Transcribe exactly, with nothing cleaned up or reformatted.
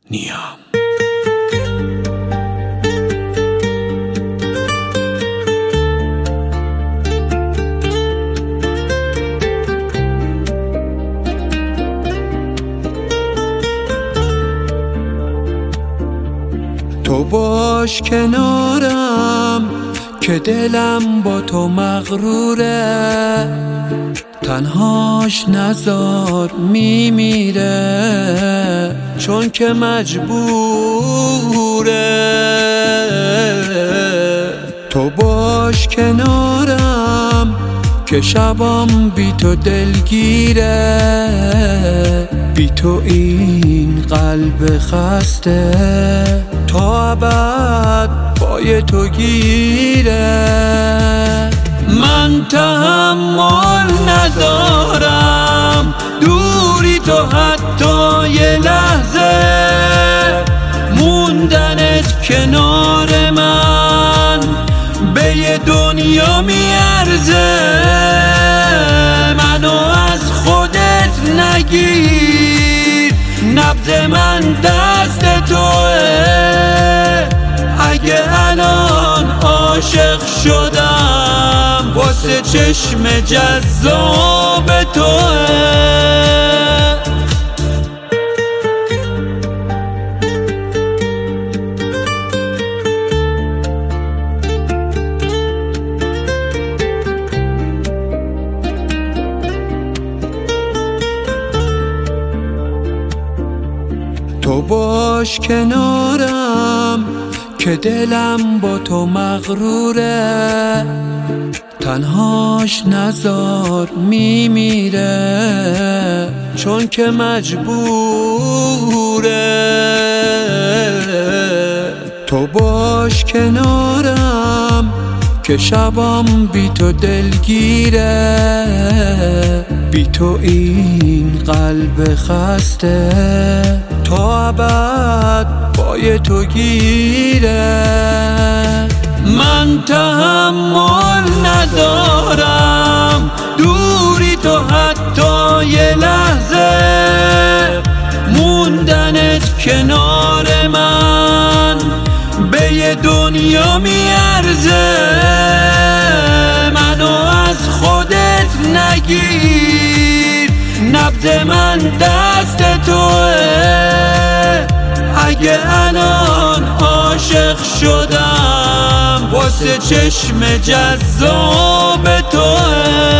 نیام. تو باش کنارم که دلم با تو مغروره، تنهاش نزار میمیره چون که مجبوره. تو باش کنارم که شبام بی تو دلگیره، بی تو این قلب خسته تا ابد پای تو گیره. من تحمل ندارم دوری تو حتی یه لحظه، موندنت کنار من به یه دنیا میارزه. منو از خودت نگیر، نبض من دست توه. اگه الان عاشق شدم واسه چشم جذاب توه. تو باش کنارم که دلم با تو مغروره، تنهاش نزار میمیره چون که مجبوره. تو باش کنارم که شبام بی تو دلگیره، بی تو این قلب خسته تا ابد پای تو گیره. من تحمل ندارم دوری تو حتی یه لحظه، موندنت کنار من به یه دنیا میارزه. منو از خودت نگیر، نبض من دست توه. اگه الان عاشق شدم واسه چشم جذاب توه.